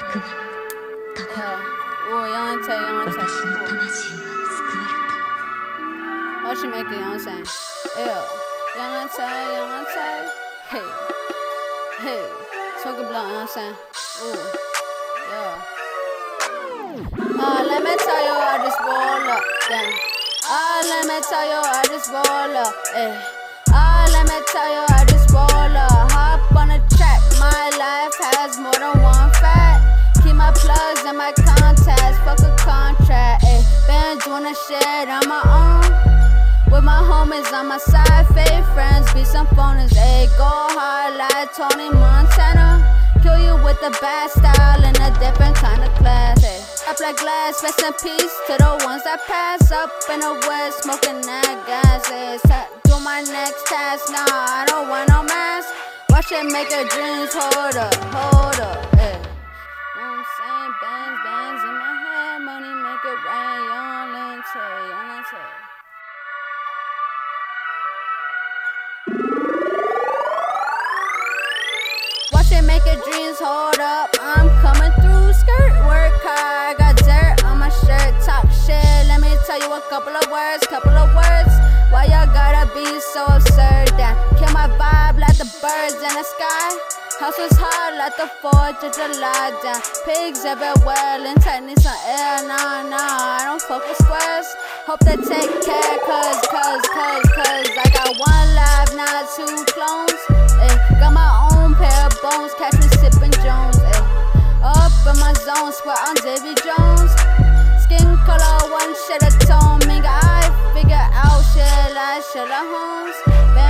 young Tay. Oh, she make it, you know what I'm saying? Yeah. Young Tay. Hey. Smoke a blunt, you know what I'm saying? Ooh. Yeah. Let me tell you, I just roll up. Damn. Let me tell you, I just roll up. Let me tell you, I just roll up. Hop on the track, my life has more than one fact. Keep my plugs and my contacts, fuck a contract. Been doing the shit on my own. With my homies on my side, fake friends, be some phonies. Go hard like Tony Montana. Kill you with a bad style and a different kind of class. Up like glass, rest in peace to the ones that pass. Up in the west, smoking that gas. Do my next task, nah, I don't want no mask. Watch it make your dreams hold up. Know what I'm saying? Bands in my head, money make it rain. Young Tay. Watch it make your dreams hold up. I'm coming through, skirt work hard. Got dirt on my shirt, talk shit. Let me tell you a couple of words. Why y'all gotta be so absurd? That kill my vibe like the birds in the sky. House was hot like the 4th of July. Down pigs everywhere, and tight need some air. Nah, I don't fuck with squares. Hope they take care, cause I got one life, not 2 clones. Got my own pair of bones, catch me sipping Jones. Up in my zone, swear I'm Davy Jones. Skin color, one shade of tone. Minga, I figure out shit like Sherlock Holmes.